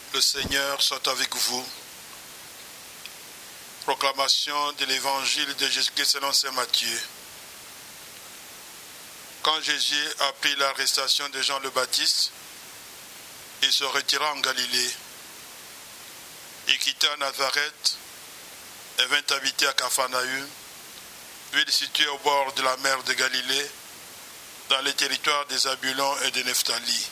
Le Seigneur soit avec vous. Proclamation de l'évangile de Jésus-Christ selon saint Matthieu. Quand Jésus apprit l'arrestation de Jean le Baptiste, il se retira en Galilée. Il quitta Nazareth et vint habiter à Capharnaüm, ville située au bord de la mer de Galilée, dans les territoires des Zabulon et de Nephtali.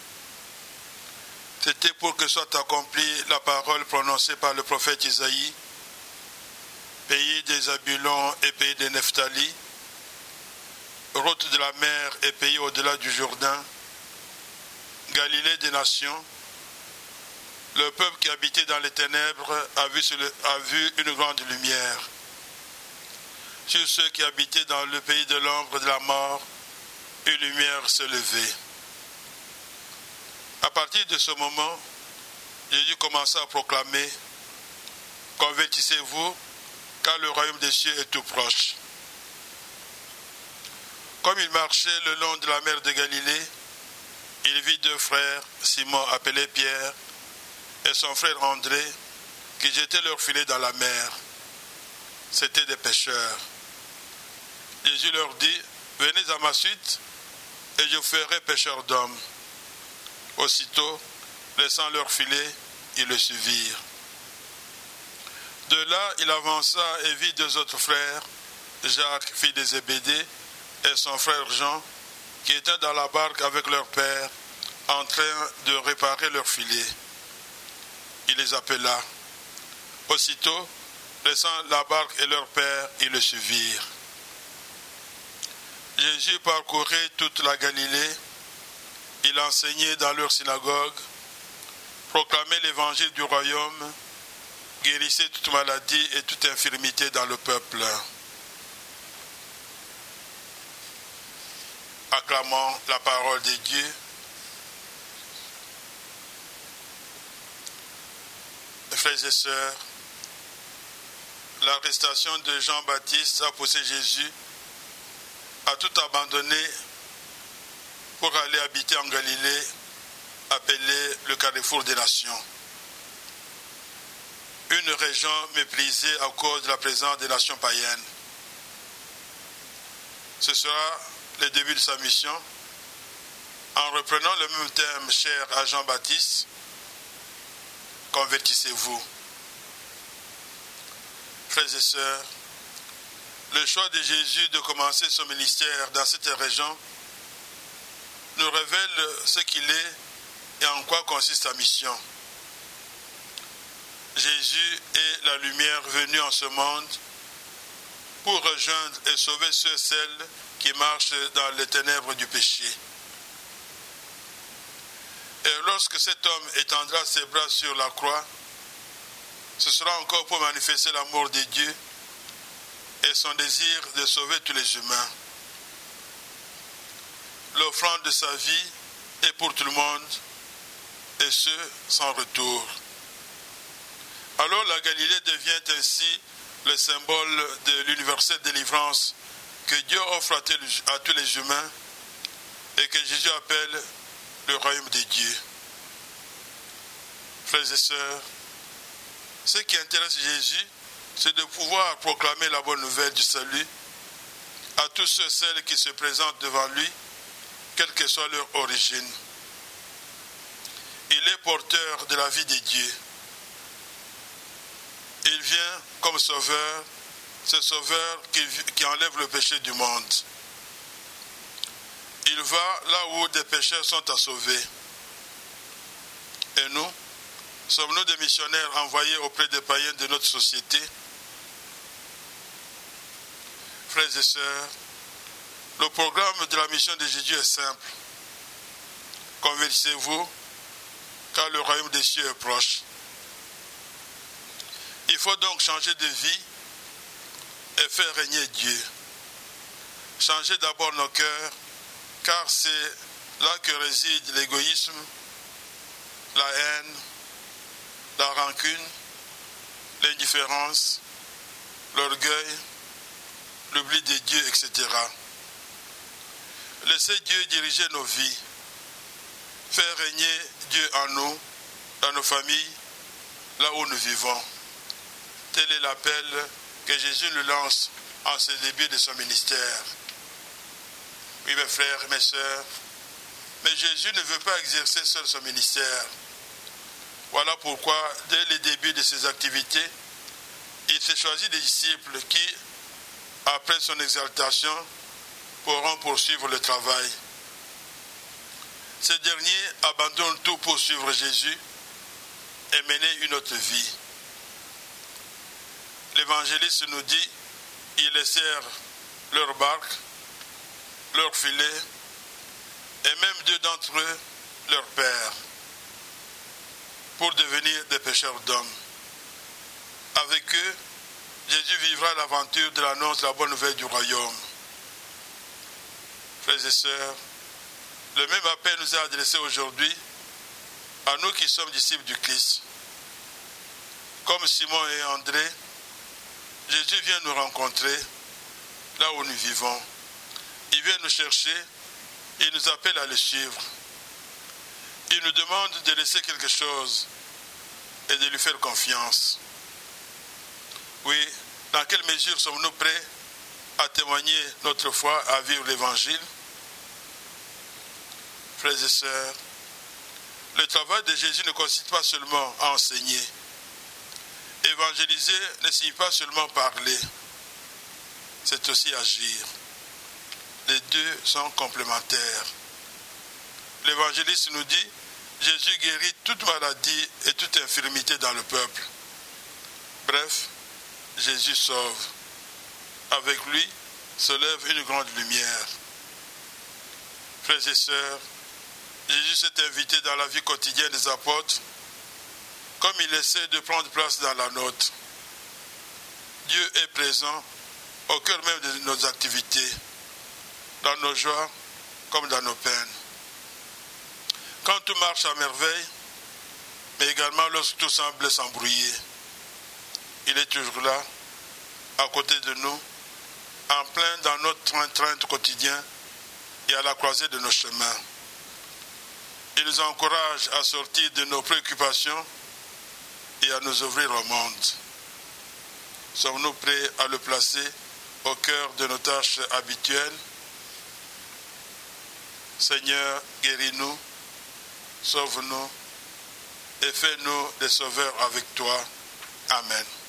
C'était pour que soit accomplie la parole prononcée par le prophète Isaïe. Pays des Zabulon et pays de Nephtali, route de la mer et pays au-delà du Jourdain, Galilée des nations, le peuple qui habitait dans les ténèbres a vu une grande lumière. Sur ceux qui habitaient dans le pays de l'ombre de la mort, une lumière se levait. À partir de ce moment, Jésus commença à proclamer « Convertissez-vous, car le royaume des cieux est tout proche. » Comme il marchait le long de la mer de Galilée, il vit deux frères, Simon appelé Pierre, et son frère André, qui jetaient leur filet dans la mer. C'étaient des pêcheurs. Jésus leur dit « Venez à ma suite, et je vous ferai pêcheurs d'hommes. » Aussitôt, laissant leur filet, ils le suivirent. De là, il avança et vit deux autres frères, Jacques, fils de Zébédée, et son frère Jean, qui étaient dans la barque avec leur père, en train de réparer leur filet. Il les appela. Aussitôt, laissant la barque et leur père, ils le suivirent. Jésus parcourait toute la Galilée. Il enseignait dans leur synagogue, proclamait l'évangile du royaume, guérissait toute maladie et toute infirmité dans le peuple. Acclamons la parole de Dieu. Frères et sœurs, l'arrestation de Jean-Baptiste a poussé Jésus à tout abandonner pour aller habiter en Galilée, appelée le carrefour des nations. Une région méprisée à cause de la présence des nations païennes. Ce sera le début de sa mission, en reprenant le même thème cher à Jean-Baptiste, convertissez-vous. Frères et sœurs, le choix de Jésus de commencer son ministère dans cette région nous révèle ce qu'il est et en quoi consiste sa mission. Jésus est la lumière venue en ce monde pour rejoindre et sauver ceux et celles qui marchent dans les ténèbres du péché. Et lorsque cet homme étendra ses bras sur la croix, ce sera encore pour manifester l'amour de Dieu et son désir de sauver tous les humains. L'offrande de sa vie est pour tout le monde, et ce, sans retour. Alors la Galilée devient ainsi le symbole de l'universelle délivrance que Dieu offre à tous les humains et que Jésus appelle le royaume de Dieu. Frères et sœurs, ce qui intéresse Jésus, c'est de pouvoir proclamer la bonne nouvelle du salut à tous ceux et celles qui se présentent devant lui, quelle que soit leur origine. Il est porteur de la vie de Dieu. Il vient comme sauveur, ce sauveur qui enlève le péché du monde. Il va là où des pécheurs sont à sauver. Et nous, sommes-nous des missionnaires envoyés auprès des païens de notre société? Frères et sœurs, le programme de la mission de Jésus est simple. Convertissez-vous, car le royaume des cieux est proche. Il faut donc changer de vie et faire régner Dieu. Changer d'abord nos cœurs, car c'est là que réside l'égoïsme, la haine, la rancune, l'indifférence, l'orgueil, l'oubli de Dieu, etc. Laissez Dieu diriger nos vies, faire régner Dieu en nous dans nos familles, là où nous vivons. Tel est l'appel que Jésus nous lance en ce début de son ministère. Oui, mes frères et mes sœurs, mais Jésus ne veut pas exercer seul son ministère. Voilà pourquoi, dès le début de ses activités, il s'est choisi des disciples qui, après son exaltation, pourront poursuivre le travail. Ces derniers abandonnent tout pour suivre Jésus et mener une autre vie. L'évangéliste nous dit, ils laissèrent leur barque, leur filet, et même deux d'entre eux, leur père, pour devenir des pêcheurs d'hommes. Avec eux, Jésus vivra l'aventure de l'annonce de la bonne nouvelle du royaume. Frères et sœurs, le même appel nous est adressé aujourd'hui à nous qui sommes disciples du Christ. Comme Simon et André, Jésus vient nous rencontrer là où nous vivons. Il vient nous chercher et nous appelle à le suivre. Il nous demande de laisser quelque chose et de lui faire confiance. Oui, dans quelle mesure sommes-nous prêts à témoigner notre foi, à vivre l'Évangile? Frères et sœurs, le travail de Jésus ne consiste pas seulement à enseigner. Évangéliser ne signifie pas seulement parler, c'est aussi agir. Les deux sont complémentaires. L'évangéliste nous dit, Jésus guérit toute maladie et toute infirmité dans le peuple. Bref, Jésus sauve. Avec lui se lève une grande lumière. Frères et sœurs, Jésus s'est invité dans la vie quotidienne des apôtres, comme il essaie de prendre place dans la nôtre. Dieu est présent au cœur même de nos activités, dans nos joies comme dans nos peines. Quand tout marche à merveille, mais également lorsque tout semble s'embrouiller, il est toujours là, à côté de nous, en plein dans notre train-train quotidien et à la croisée de nos chemins. Il nous encourage à sortir de nos préoccupations et à nous ouvrir au monde. Sommes-nous prêts à le placer au cœur de nos tâches habituelles? Seigneur, guéris-nous, sauve-nous et fais-nous des sauveurs avec toi. Amen.